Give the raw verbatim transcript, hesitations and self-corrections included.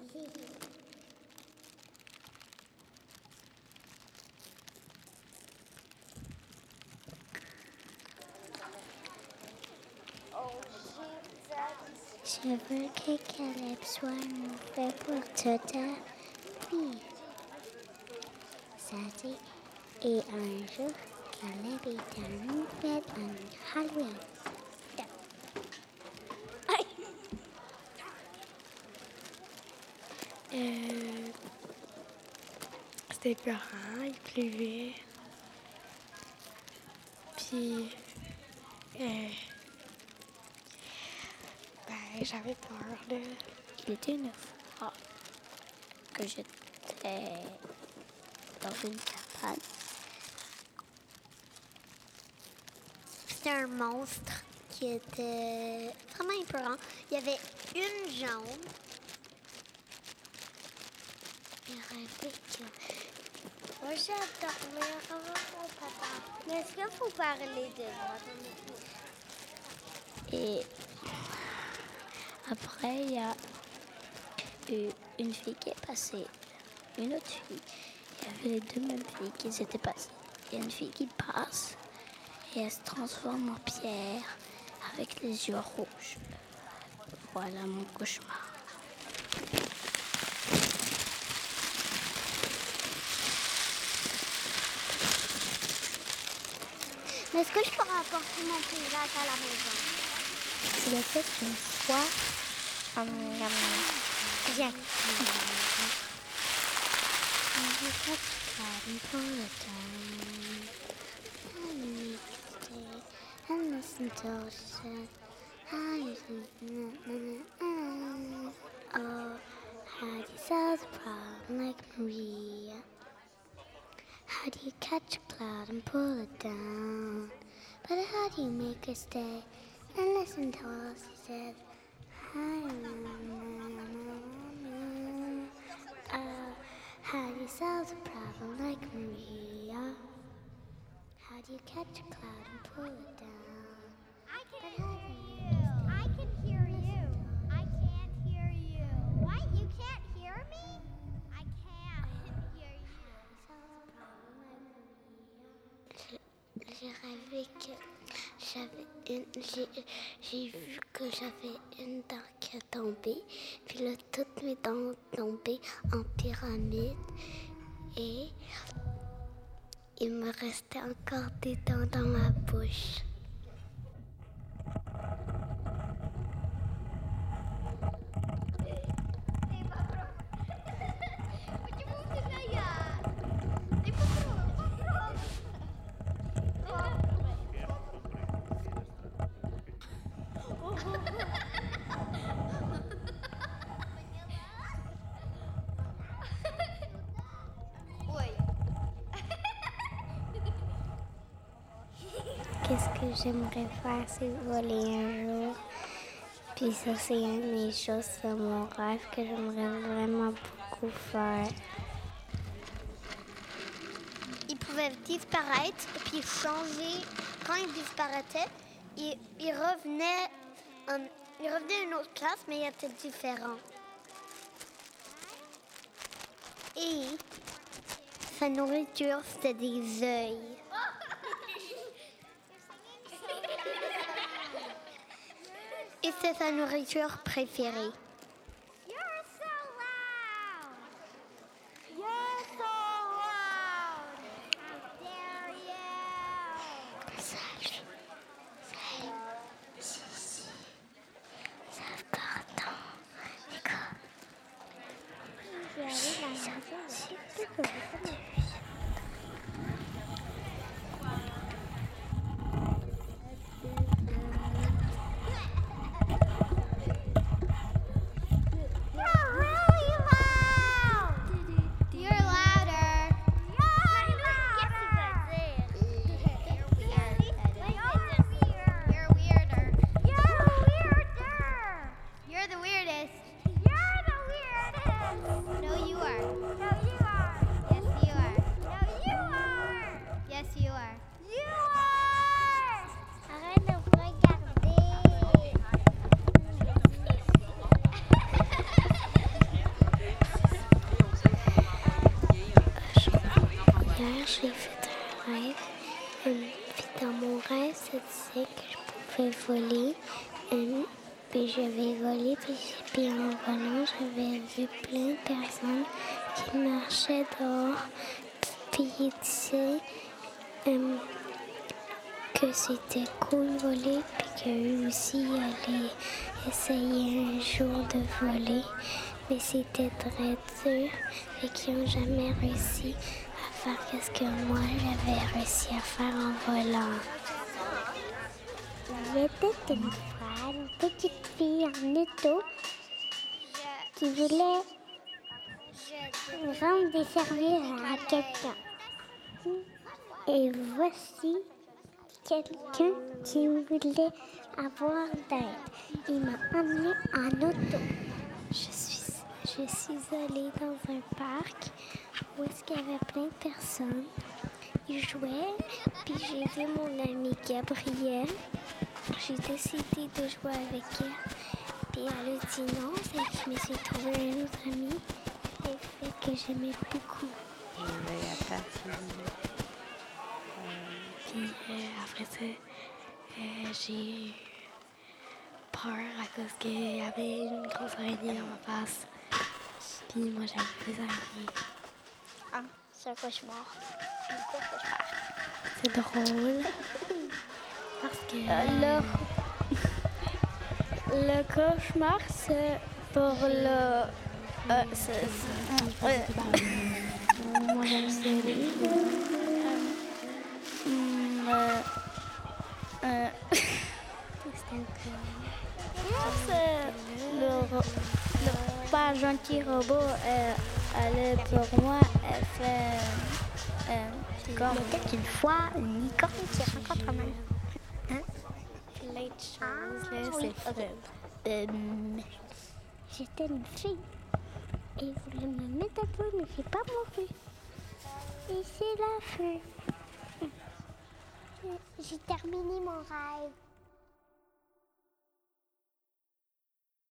Je veux que Caleb soit mauvais pour toute la vie. Ça dit, et un jour, Caleb est un fête en Halloween. Euh, c'était peurant, il pleuvait. Puis, euh, ben, j'avais peur, là. Il était une fois que j'étais dans une cabane. C'était un monstre qui était vraiment épeurant. Il y avait une jambe. Il rêvait que... Moi, j'adore mon papa. Mais est-ce qu'il faut parler de moi? Et après, il y a eu une fille qui est passée. Une autre fille. Il y avait les deux mêmes filles qui s'étaient passées. Il y a une fille qui passe et elle se transforme en pierre avec les yeux rouges. Voilà mon cauchemar. Mais est-ce que je pourrais apporter mon paysage à la maison? Je l'ai fait une fois. Um, um, Viens. And listen to ocean. Oh, how do you solve a problem like Maria? How do you catch a cloud and pull it down? But how do you make her stay and listen to all she says? Uh, how do you solve a problem like Maria? How do you catch a cloud and pull it down? I can hear you. I can hear you. I can't hear you. What? You can't hear me? I can't hear you. J'ai rêvé que j'avais une... J'ai, j'ai vu que j'avais une dent qui a tombé. Puis là, toutes mes dents ont tombé en pyramide. Et il me restait encore des dents dans ma bouche. Qu'est-ce que j'aimerais faire, c'est voler un jour. Puis ça, c'est une de mes choses, c'est mon rêve que j'aimerais vraiment beaucoup faire. Il pouvait disparaître et puis changer. Quand il disparaissait, il, il, revenait, um, il revenait à une autre place, mais il était différent. Et sa nourriture, c'était des œils. Et c'est sa nourriture préférée. You're so loud. You're so loud. How dare you? Salut. Salut. Si, si. Sauvegarde l'école. Je vais aller dans la maison. j'ai fait un rêve. Euh, puis dans mon rêve, ça disait que je pouvais voler. Euh, puis j'avais volé, puis, puis en volant, j'avais vu plein de personnes qui marchaient dehors. Puis ils disaient euh, que c'était cool de voler, puis qu'eux aussi allaient essayer un jour de voler. Mais c'était très dur et qu'ils n'ont jamais réussi à faire ce que moi j'avais réussi à faire en volant. Il était une fois une petite fille en auto qui voulait rendre des services à quelqu'un. Et voici quelqu'un qui voulait avoir d'aide. Il m'a emmené en auto. Je suis, je suis allée dans un parc où est-ce qu'il y avait plein de personnes. Ils jouaient, puis j'ai vu mon amie Gabrielle. J'ai décidé de jouer avec elle. Puis elle a dit non, fait que je me suis trouvé un autre ami. Et fait que j'aimais beaucoup. Puis euh, après ça, euh, j'ai eu peur à cause qu'il y avait une grosse araignée dans ma face. Puis moi, j'avais des araignées. Ah, c'est un cauchemar. C'est un cauchemar. C'est drôle. Parce que... Euh, le... le cauchemar, c'est pour le... Euh, c'est... c'est... Euh... Moi, j'aime ça. Euh... Euh... C'était c'est le, ro- le pas gentil robot, euh, elle est pour moi, elle fait euh, comme peut-être une fois une licorne qui rencontre un homme. Hein? plein de choses, Ah, là, oui, c'est ok. fun. Euh, J'étais une fille et voulait me mettre à peu, mais j'ai pas mouru. Et c'est la fin. J'ai terminé mon rêve.